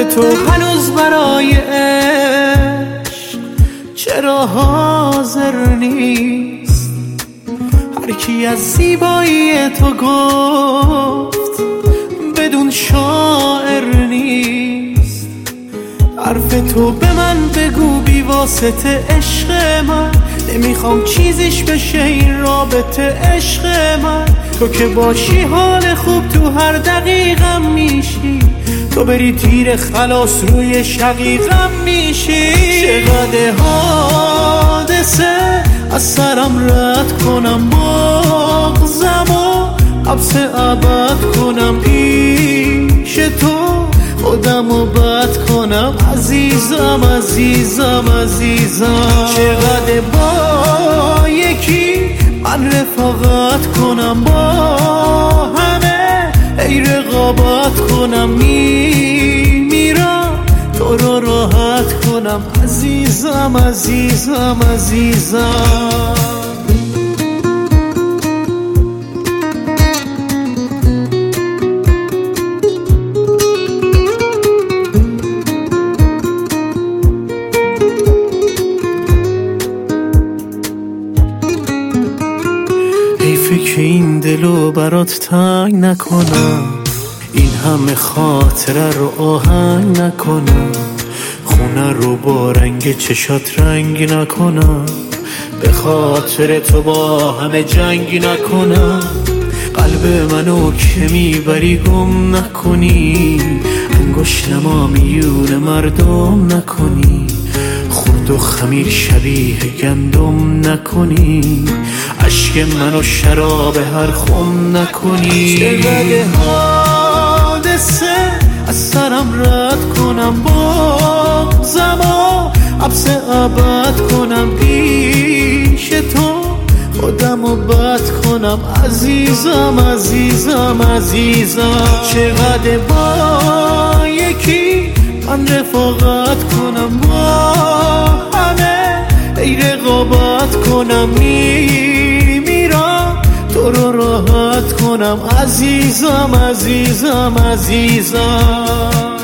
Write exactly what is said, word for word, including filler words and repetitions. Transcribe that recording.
تو هنوز برای عشق چرا حاضر نیست؟ هر کی از زیبایی تو گفت بدون شاعر نیست. حرف تو به من بگو بی واسطه عشق من، نمیخوام چیزیش بشه این رابطه عشق من. تو که باشی حال خوب تو هر دقیقم میشی، تو بری تیر خلاص روی شقیقم میشی. چقدر حادثه از سرم رد کنم، بغضم و حبس ابد کنم پیش تو، خودم رو بد کنم عزیزم عزیزم عزیزم. چقدر با یکی من رفاقت کنم، با همه ای رقابت کنم، می میرم تو رو راحت کنم عزیزم عزیزم عزیزم. فکر این دلو برات تنگ نکنم، این همه خاطره رو آهنگ نکنم، خونه رو با رنگ چشات رنگ نکنم، به خاطر تو با همه جنگ نکنم. قلب منو که میبری گم نکنی، انگشت نما میون مردم نکنی، خورد و خمیر شبیه گندم نکنی، عشق منو شراب هر خم نکنی. چقدر حادثه از سرم رد کنم، بغضم و حبس ابد کنم پیش تو، خودم رو بد کنم عزیزم عزیزم عزیزم. چقدر با یکی من رفاقت کنم، با همه ای رقابت کنم، می میرم تو رو راحت کنم عزیزم عزیزم عزیزم.